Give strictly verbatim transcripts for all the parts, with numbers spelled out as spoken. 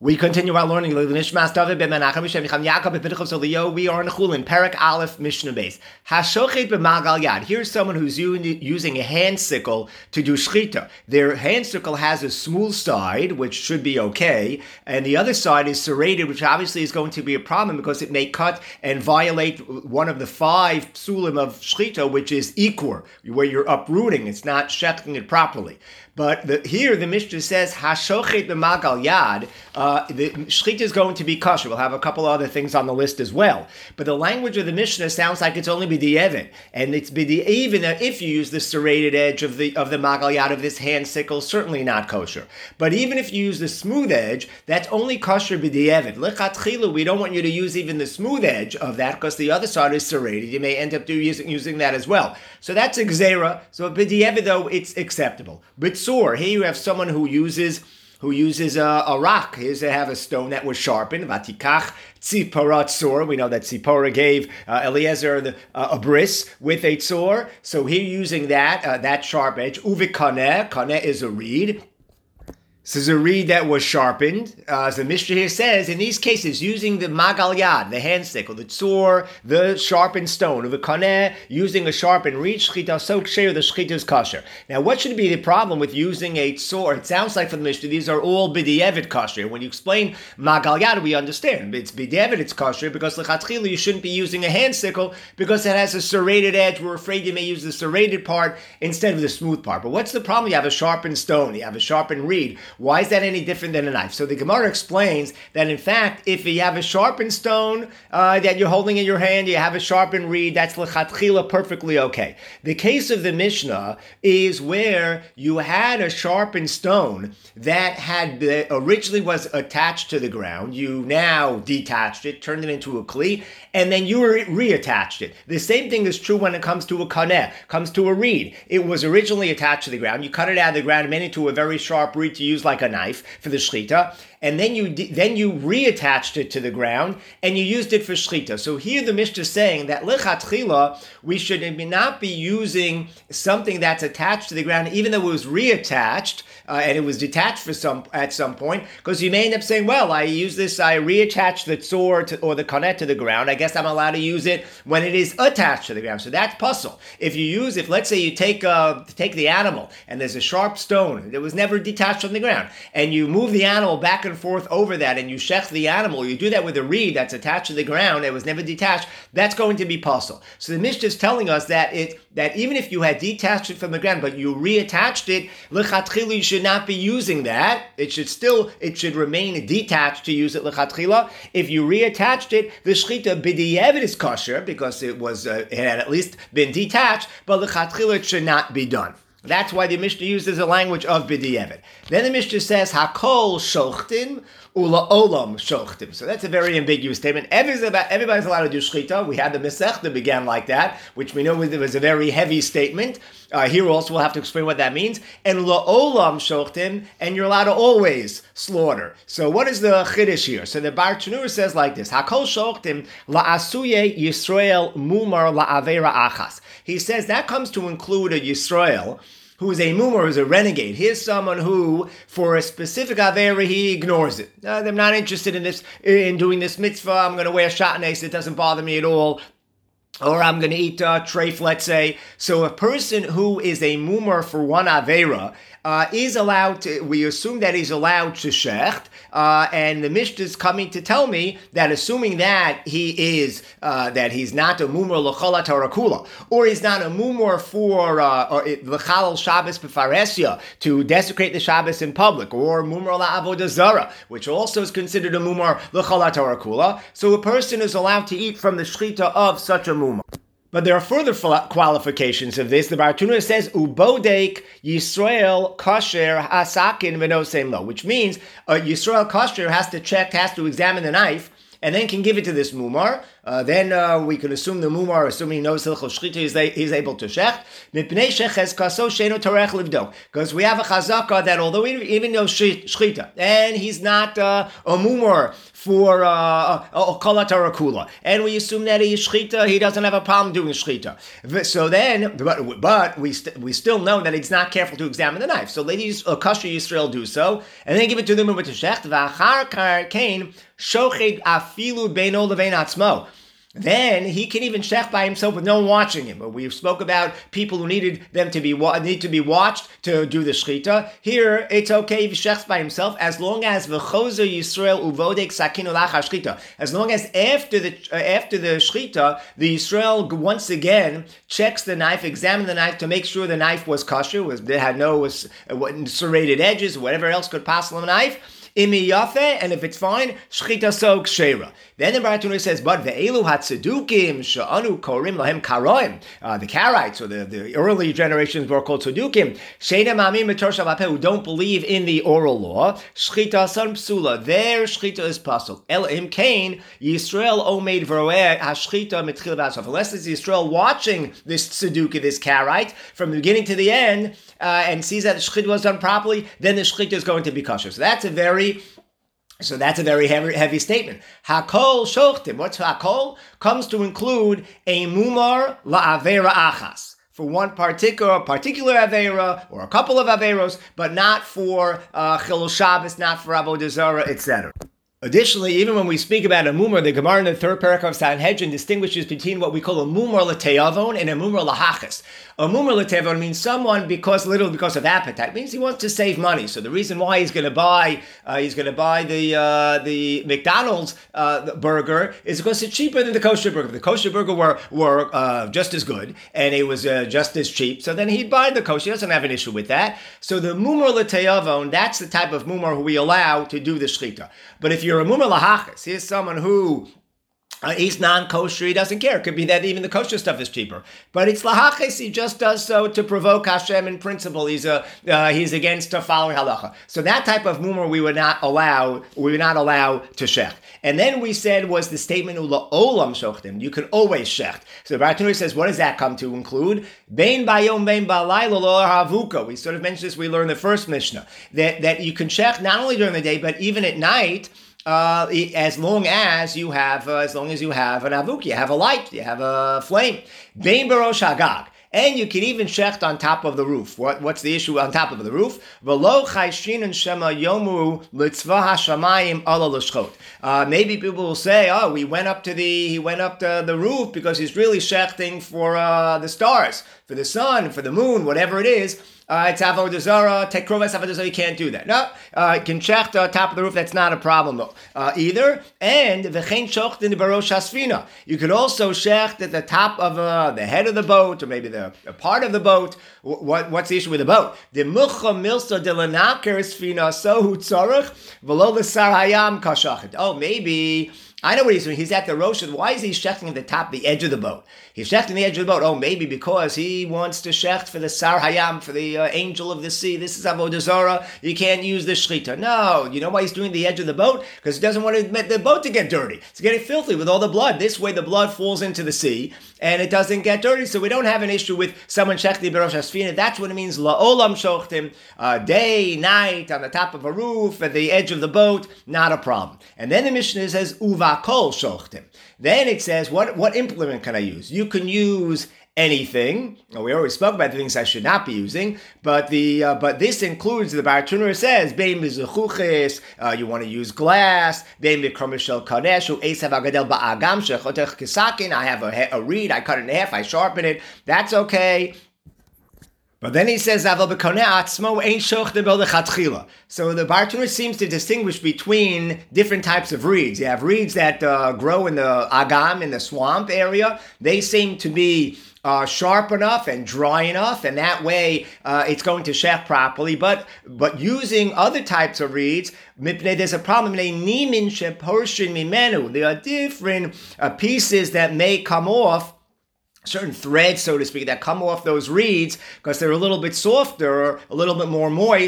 We continue our learning. We are in Chulin, Perek Aleph, Mishnah Beis. Hashochet b'magal yad. Here's someone who's using a hand sickle to do shchita. Their hand sickle has a smooth side, which should be okay, and the other side is serrated, which obviously is going to be a problem because it may cut and violate one of the five psulim of shchita, which is ikur, where you're uprooting. It's not shechting it properly. But the, here the Mishnah says hashochet b'magal yad. Uh, the shchita is going to be kosher. We'll have a couple other things on the list as well. But the language of the Mishnah sounds like it's only b'di'evet, and it's b'di even if you use the serrated edge of the of the magal yad of this hand sickle, certainly not kosher. But even if you use the smooth edge, that's only kosher b'di'evet. Lechatchila, we don't want you to use even the smooth edge of that because the other side is serrated. You may end up do, using using that as well. So that's a gzeira. So b'di'evet though it's acceptable. But here you have someone who uses who uses a, a rock. Here's they have a stone that was sharpened. Vatikach tziporat tzor. We know that Tzipora gave uh, Eliezer the, uh, a bris with a tzor. So here using that uh, that sharp edge. Uvikaneh. Kaneh is a reed. This is a reed that was sharpened. Uh, as the Mishnah here says, in these cases, using the magal yad, the hand sickle, the tzor, the sharpened stone, the kaneh, using a sharpened reed, shchita so ksher, the shchita is kosher. Now, what should be the problem with using a tzor? It sounds like from the Mishnah, these are all b'di'evet kosher. When you explain magal yad, we understand. It's b'di'evet, it's kosher, because l'chatchila, you shouldn't be using a hand sickle, because it has a serrated edge. We're afraid you may use the serrated part instead of the smooth part. But what's the problem? You have a sharpened stone, you have a sharpened reed. Why is that any different than a knife? So the Gemara explains that, in fact, if you have a sharpened stone uh, that you're holding in your hand, you have a sharpened reed, that's l'chatchila perfectly okay. The case of the Mishnah is where you had a sharpened stone that had uh, originally was attached to the ground. You now detached it, turned it into a kli, and then you re- reattached it. The same thing is true when it comes to a kaneh, comes to a reed. It was originally attached to the ground. You cut it out of the ground and made it into a very sharp reed to use like a knife for the shchita, and then you then you reattached it to the ground and you used it for shchita. So here the Mishnah is saying that lechatchila we should not be using something that's attached to the ground, even though it was reattached uh, and it was detached for some at some point, because you may end up saying, well, I use this, I reattach the tzor to, or the kanet to the ground. I guess I'm allowed to use it when it is attached to the ground. So that's puzzle. If you use, if let's say you take uh, take the animal and there's a sharp stone that was never detached from the ground, and you move the animal back and forth over that, and you shech the animal, you do that with a reed that's attached to the ground, that was never detached, that's going to be puzzle. So the Mishnah is telling us that it that even if you had detached it from the ground, but you reattached it, lechatchila, you should not be using that. It should still, it should remain detached to use it lechatchila. If you reattached it, the shchita b'di'evet is kosher, because it was, uh, it had at least been detached, but lechatchila it should not be done. That's why the Mishnah uses a language of b'di'evet. Then the Mishnah says, hakol shochtim ula olam shochtim. So that's a very ambiguous statement. Everybody's allowed to do shchita. We had the Masechta began like that, which we know was a very heavy statement. Uh, here also we'll have to explain what that means. And la olam shochtim, and you're allowed to always slaughter. So what is the chiddush here? So the Bar Chanur says like this: hakol shochtim la'asuye Yisrael mumar la'avera achas. He says that comes to include a Yisrael who is a mumar, who is a renegade. Here's someone who, for a specific avera, he ignores it. Uh, I'm not interested in this, in doing this mitzvah. I'm going to wear shatnez. It doesn't bother me at all. Or I'm going to eat uh, treif, let's say. So a person who is a mumar for one avera uh, is allowed to, we assume that he's allowed to shecht, uh, and the Mishnah is coming to tell me that assuming that he is, uh, that he's not a mumar l'cholat harakula, or he's not a mumar for l'chalal uh, Shabbos b'faresya, to desecrate the Shabbos in public, or mumar la'avodah zara, which also is considered a mumar l'cholat harakula, so a person is allowed to eat from the shchita of such a mumar. But there are further qualifications of this. The Bar Tanura says, "Ubodek Yisrael kosher hasakin v'nosem lo," which means uh, Yisrael kosher has to check, has to examine the knife, and then can give it to this mumar. uh, then uh, we can assume the mumar, assuming he knows hilchos shchita, is he's able to shecht. Because we have a chazaka that although he even knows shchita, and he's not uh, a mumar for uh, a kala tarakula, and we assume that he is shchita, he doesn't have a problem doing shchita. So then, but, but we st- we still know that he's not careful to examine the knife. So ladies, uh, kasher Yisrael do so, and then give it to the mumar to shecht. V'achar kain shoched afilu beino levein atzmo. Then he can even shecht by himself with no one watching him. But we spoke about people who needed them to be need to be watched to do the shchita. Here, it's okay if he shechts by himself as long as v'chozer Yisrael uvodek sakinu lachar shchita. As long as after the uh, after the shchita, the Yisrael once again checks the knife, examines the knife to make sure the knife was kosher, was it had no was, uh, serrated edges, whatever else could pass on the knife. Imi yafe, and if it's fine, shchita so kshera. Then the Baratuna says, but the elu hatzedukim she'anu korim lahem karoim. Uh, the Karaites, or the, the early generations were called tzedukim. Sheina mamim mitor shavapeh, who don't believe in the oral law. Shchita son psula. Their shchita is pasul. El im kain Yisrael omeid v'roeh hashchita mitchil v'asaf. Unless it's Yisrael watching this tzeduki, this Karaite, from the beginning to the end, uh, and sees that the shchita was done properly, then the shchita is going to be kosher. So that's a very So that's a very heavy, heavy statement. Hakol shochtim. What's hakol? Comes to include a mumar la'avera achas. For one particular particular avera or a couple of averos, but not for uh, chilul Shabbos, not for avodah zarah, et cetera. Additionally, even when we speak about a mumar, the Gemara in the third paragraph of Sanhedrin distinguishes between what we call a mumar l'te'avon and a mumar l'hachas. A mumar l'te'avon means someone because literally because of appetite. It means he wants to save money. So the reason why he's going to buy uh, he's going to buy the uh, the McDonald's uh, burger is because it's cheaper than the kosher burger. If the kosher burger were were uh, just as good and it was uh, just as cheap, so then he'd buy the kosher. He doesn't have an issue with that. So the mumar l'te'avon, that's the type of mumar who we allow to do the shchita. But if you're a mumar lahachas, here's someone who uh, he's non-kosher, he doesn't care. It could be that even the kosher stuff is cheaper. But it's lahachas, he just does so to provoke Hashem in principle. He's a, uh, he's against uh, following halacha. So that type of mumar we would not allow, we would not allow to shech. And then we said was the statement ula olam shochtim. You can always shecht. So the Baratuna says, what does that come to include? Bein bayom bein balayla lo havuka. We sort of mentioned this. We learned the first Mishnah that that you can shecht not only during the day but even at night. Uh, as long as you have, uh, as long as you have an avuk, you have a light, you have a flame. Bein barosh hagag. And you can even shecht on top of the roof. What, what's the issue on top of the roof? V'lo chayshin and shema yomu litzvah hashamayim ala l'shchot. Uh, maybe people will say, oh, we went up to the, he went up to the roof because he's really shechting for uh, the stars, for the sun, for the moon, whatever it is. Uh, it's avodah zarah, tekrovas avodah zarah, you can't do that. No, uh, you can shecht on top of the roof, that's not a problem uh, either. And v'chein shocht in the barosh hasfina. You could also shecht at the top of uh, the head of the boat, or maybe the a part of the boat. What, what's the issue with the boat? The mucha milsa de lenaker sfina sohu tzarech v'lo l'sar hayam kashachet. Oh, maybe... I know what he's doing. He's at the Rosh. Why is he shechting at the top, the edge of the boat? He's shechting the edge of the boat. Oh, maybe because he wants to shecht for the Sar Hayam, for the uh, angel of the sea. This is Avodah Zarah. You can't use the shechita. No. You know why he's doing the edge of the boat? Because he doesn't want the boat to get dirty. It's getting filthy with all the blood. This way the blood falls into the sea and it doesn't get dirty. So we don't have an issue with someone shechting Berosh Hasfina. That's what it means. La'olam shochtim. Uh, day, night, on the top of a roof, at the edge of the boat. Not a problem. And then the Mishnah says, Uva kol shochtim. Then it says, what, what implement can I use? You can use anything. Well, we already spoke about the things I should not be using, but the uh, but this includes, the Baratuna says, bein mizuchuches, uh, you want to use glass, bein mikromishel kanesh, esav agadel ba'agam shechotech kisakin, I have a, a reed, I cut it in half, I sharpen it, that's okay. But then he says, so the Baratuna seems to distinguish between different types of reeds. You have reeds that uh, grow in the agam, in the swamp area. They seem to be uh, sharp enough and dry enough, and that way uh, it's going to shech properly. But but using other types of reeds, there's a problem. There are different uh, pieces that may come off, certain threads, so to speak, that come off those reeds because they're a little bit softer, a little bit more moist,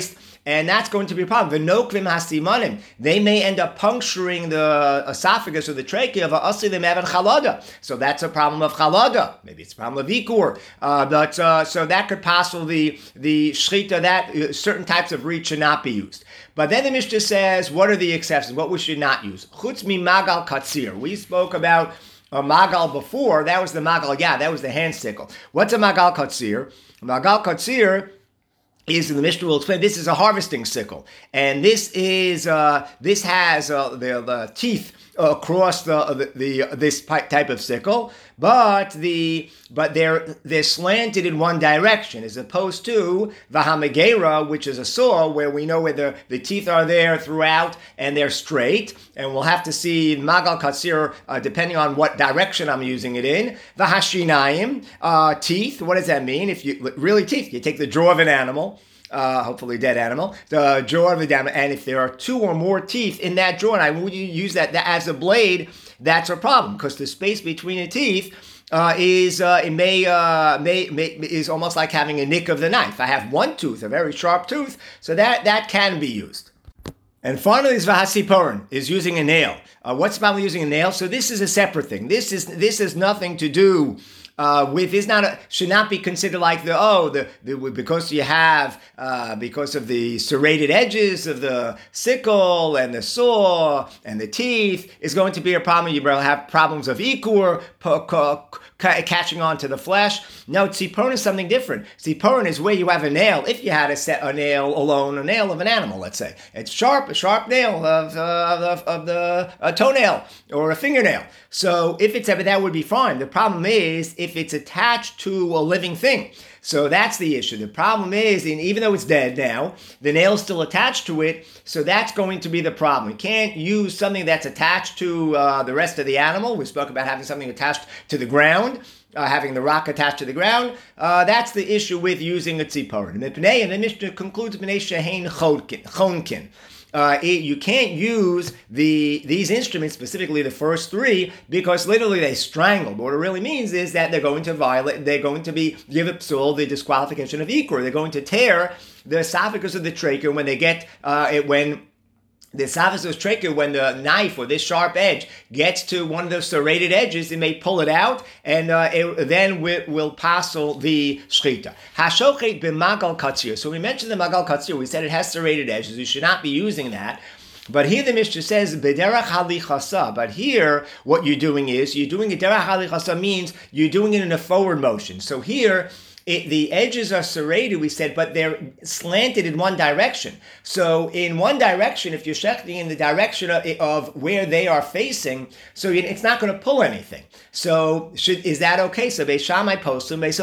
and that's going to be a problem. V'nokvim hasimanim, they may end up puncturing the esophagus or the trachea of asilim evan chalada. So that's a problem of chalada. Maybe it's a problem of ikur. Uh, but uh, so that could possibly the shchita that uh, certain types of reed should not be used. But then the Mishnah says, what are the exceptions? What we should not use? Chutz mi magal katsir. We spoke about a magal before. That was the magal, yeah, that was the hand sickle. What's a magal katsir? Magal katsir is, in the Mishnah will explain, this is a harvesting sickle, and this is uh, this has uh, the, the teeth across the, the the this type of sickle, but the but they're they're slanted in one direction, as opposed to the hamagera, which is a saw where we know where the, the teeth are there throughout and they're straight, and we'll have to see magal katsir uh, depending on what direction I'm using it in. The hashinayim, uh, teeth. What does that mean? If you really teeth, you take the jaw of an animal. Uh, hopefully a dead animal, the jaw of the animal, and if there are two or more teeth in that jaw, and I would use that, that as a blade, that's a problem, because the space between the teeth uh, is uh, it may, uh, may may is almost like having a nick of the knife. I have one tooth, a very sharp tooth, so that, that can be used. And finally, is v'hasiporin, is using a nail. Uh, what's about using a nail? So this is a separate thing. This is this has nothing to do Uh, with is not a, should not be considered like the oh the, the because you have uh, because of the serrated edges of the sickle and the saw and the teeth is going to be a problem. You will have problems of ikur po, co, ca, catching on to the flesh. No, tziporin is something different. Tziporin is where you have a nail. If you had a set a nail alone, a nail of an animal, let's say it's sharp, a sharp nail of uh, of, of the a toenail or a fingernail. So if it's ever that would be fine. The problem is if it's attached to a living thing. So that's the issue. The problem is, and even though it's dead now, the nail's still attached to it, so that's going to be the problem. You can't use something that's attached to uh, the rest of the animal. We spoke about having something attached to the ground, uh, having the rock attached to the ground. Uh, that's the issue with using a tziporin. And the Mishnah concludes, B'nei shehein chonkin. Uh, it, you can't use the these instruments, specifically the first three, because literally they strangle. But what it really means is that they're going to violate, they're going to be give a psul the disqualification of ikur. They're going to tear the esophagus of the trachea when they get uh, it when. The esophagus of the trachea, when the knife or this sharp edge gets to one of those serrated edges, it may pull it out, and uh, it then will, will passel the shchita. Hashochet b'magal katsir. So we mentioned the magal katsir. We said it has serrated edges. You should not be using that. But here the Mishnah says, B'derach halichasa. But here, what you're doing is, you're doing a derach halichasa means you're doing it in a forward motion. So here, It, the edges are serrated, we said, but they're slanted in one direction. So in one direction, if you're shechting in the direction of, of where they are facing, so it's not going to pull anything. So should, is that okay? So Beis Shammai postum, Beis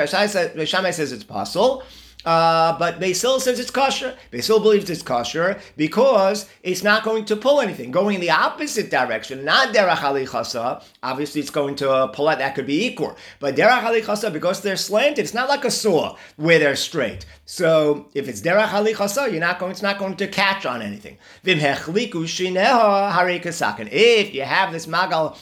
Shammai says it's possible. Uh, but Beis Hillel says it's kosher. Beis Hillel believes it's kosher because it's not going to pull anything. Going in the opposite direction, not derach halichasa, obviously it's going to uh, pull out, that could be ikur. But derach halichasa, because they're slanted, it's not like a saw where they're straight. So if it's derach halichasa, you're not going, it's not going to catch on anything. Vim hechliku shineha harei kasaken. If you have this magal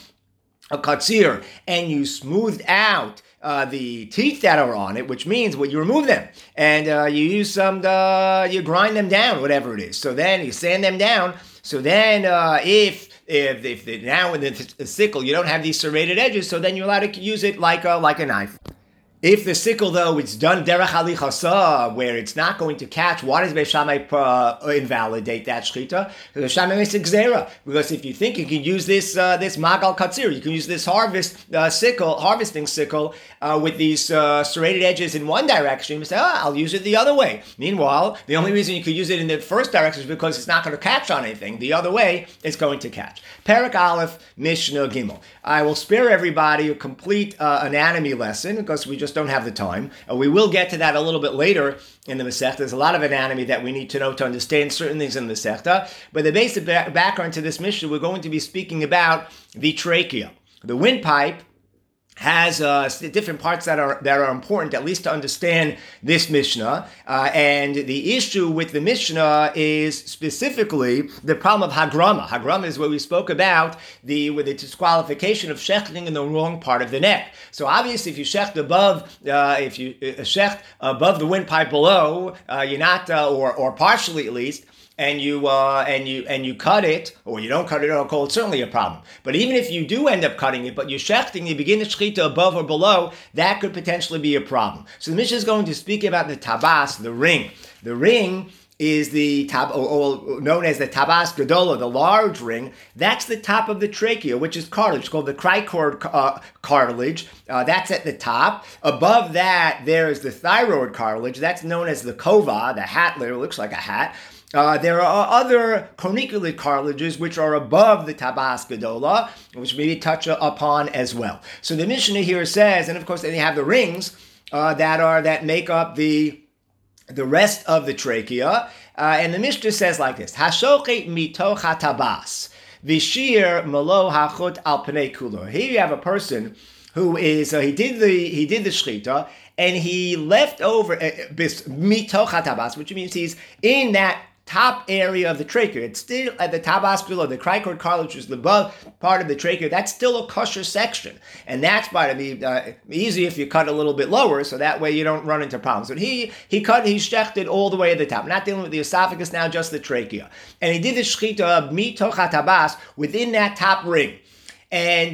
a katsir and you smoothed out Uh, the teeth that are on it, which means well, you remove them and uh, you use some, uh, you grind them down, whatever it is. So then you sand them down. So then uh, if if if the, now in the, the sickle you don't have these serrated edges, so then you're allowed to use it like a, like a knife. If the sickle, though, it's done derech halichasa, where it's not going to catch, why does Beis Shammai uh, invalidate that shchita? Because Beis Shammai makes a gzera. Because if you think you can use this uh, this magal katsir, you can use this harvest uh, sickle, harvesting sickle uh, with these uh, serrated edges in one direction, you say, oh, I'll use it the other way. Meanwhile, the only reason you could use it in the first direction is because it's not going to catch on anything. The other way, it's going to catch. Perek Aleph, Mishnah Gimel. I will spare everybody a complete uh, anatomy lesson because we just don't have the time. Uh, we will get to that a little bit later in the Masechta. There's a lot of anatomy that we need to know to understand certain things in the Masechta. But the basic ba- background to this Mishnah, we're going to be speaking about the trachea. The windpipe has uh, different parts that are that are important, at least to understand this Mishnah. Uh, and the issue with the Mishnah is specifically the problem of Hagrama. Hagrama is what we spoke about, the with the disqualification of shechting in the wrong part of the neck. So obviously, if you shecht above, uh, if you uh, shecht above the windpipe below, uh, you're not, uh, or or partially at least, and you uh, and you and you cut it, or you don't cut it at all, it's certainly a problem. But even if you do end up cutting it, but you're shechting, you begin the shechita above or below, that could potentially be a problem. So the Mishnah is going to speak about the tabas, the ring. The ring is the tab, or, or known as the tabas gadola, the large ring. That's the top of the trachea, which is cartilage. It's called the cricoid uh, cartilage. Uh, that's at the top. Above that, there is the thyroid cartilage. That's known as the kova, the hat. Literally looks like a hat. Uh, there are other corniculate cartilages which are above the tabas gadola, which maybe touch upon as well. So the Mishnah here says, and of course then you have the rings uh, that are that make up the the rest of the trachea, uh, and the Mishnah says like this: Hashochet mitoch hatabas v'shir malo hachut al pnei kulo. Here you have a person who is uh, he did the he did the shchita and he left over uh, mitoch hatabas, which means he's in that top area of the trachea. It's still at the tabas below, the cricoid cartilage is the above part of the trachea. That's still a kosher section. And that's by to be uh, easy if you cut a little bit lower, so that way you don't run into problems. But he he cut, he shechted all the way at the top. Not dealing with the esophagus now, just the trachea. And he did the shechita of mitoch hatabas within that top ring. And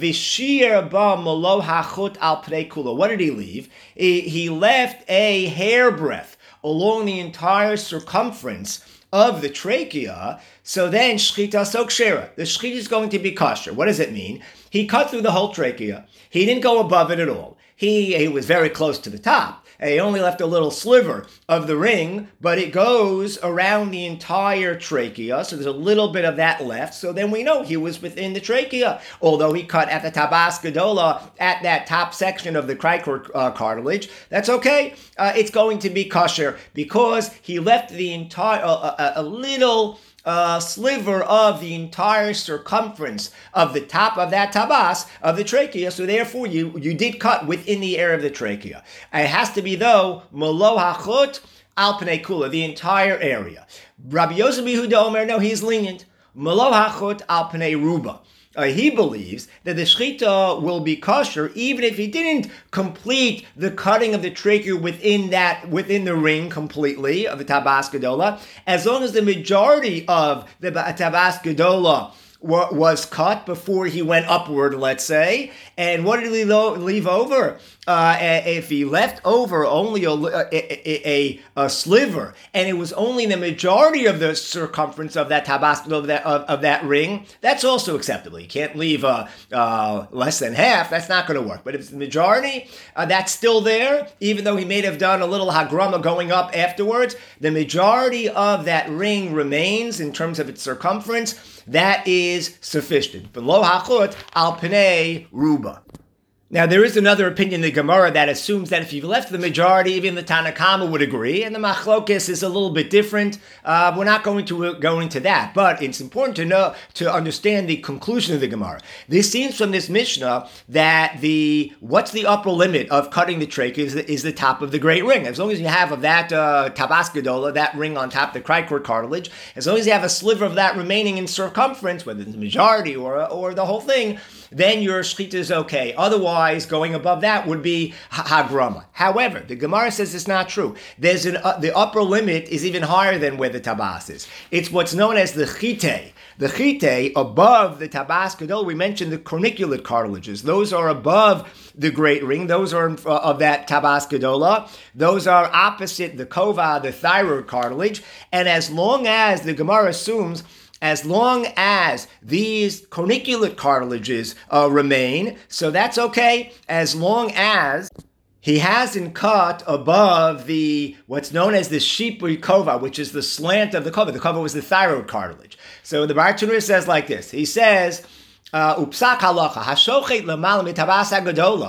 v'shir ba malo hachut al pnei kulo. What did he leave? He, he left a hairbreadth along the entire circumference of the trachea. So then shchita sokshera. The shchita is going to be kosher. What does it mean? He cut through the whole trachea. He didn't go above it at all. He, he was very close to the top. He only left a little sliver of the ring, but it goes around the entire trachea, so there's a little bit of that left. So then we know he was within the trachea, although he cut at the tabas gadola, at that top section of the cricoid uh, cartilage. That's okay. Uh, it's going to be kosher because he left the entire uh, a, a little Uh, sliver of the entire circumference of the top of that tabas of the trachea, so therefore you, you did cut within the area of the trachea. It has to be, though, malo hachut al pnei kula, the entire area. Rabbi Yosef Yehuda Omer, no, he's lenient. Malo hachut al pnei ruba. Uh, he believes that the shechita will be kosher even if he didn't complete the cutting of the trachea within that within the ring completely of the tabas gadola, as long as the majority of the tabas gadola wa- was cut before he went upward, let's say. And what did he lo- leave over? Uh, if he left over only a, a, a, a sliver, and it was only the majority of the circumference of that tabas of that of, of that ring, that's also acceptable. You can't leave uh, uh, less than half. That's not going to work. But if it's the majority, uh, that's still there, even though he may have done a little hagrama going up afterwards. The majority of that ring remains in terms of its circumference. That is sufficient. Below hachut al pnei ruba. Now, there is another opinion in the Gemara that assumes that if you've left the majority, even the Tanna Kama would agree, and the Machlokes is a little bit different. Uh, we're not going to go into that, but it's important to know, to understand the conclusion of the Gemara. This seems from this Mishnah that the, what's the upper limit of cutting the trachea is the, is the top of the great ring. As long as you have of that uh, tabas gadola, that ring on top, the cricoid cartilage, as long as you have a sliver of that remaining in circumference, whether it's the majority or, or the whole thing, then your shechita is okay. Otherwise, going above that would be hagrama. However, the Gemara says it's not true. There's an uh, the upper limit is even higher than where the tabas is. It's what's known as the chite. The chite, above the tabas gadol, we mentioned the corniculate cartilages. Those are above the great ring. Those are uh, of that tabas gadola. Those are opposite the kova, the thyroid cartilage. And as long as the Gemara assumes as long as these corniculate cartilages uh, remain, so that's okay, as long as he hasn't cut above the, what's known as the shipui kova, which is the slant of the kova. The kova was the thyroid cartilage. So the Bartanura says like this. He says, upsak halacha, hashochet l'mal mitabas hagadola,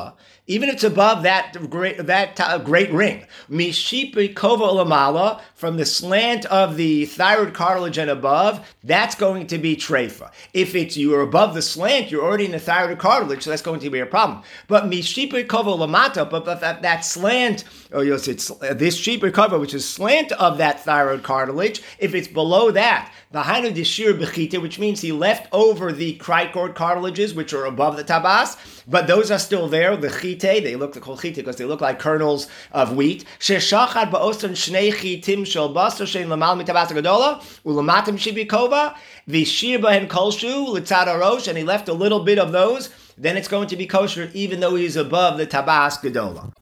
even if it's above that great that uh, great ring. Mishipi kova ulamala, from the slant of the thyroid cartilage and above, that's going to be treifa. If it's you are above the slant, you're already in the thyroid cartilage, so that's going to be a problem. But mishipi kova ulamata, but that, that slant, or you'll see it's this shipi kova, which is slant of that thyroid cartilage, if it's below that, the hainu deshir bechite, which means he left over the cricoid cartilages, which are above the tabas, but those are still there. The chite, they look like chite because they look like kernels of wheat. Sheshachad ba'osan shnei chitim shel basar shein lamal mitabas gadola ulamatim shibikova v'shir bahen kolshu litzad arosh, and he left a little bit of those. Then it's going to be kosher even though he's above the tabas gadola.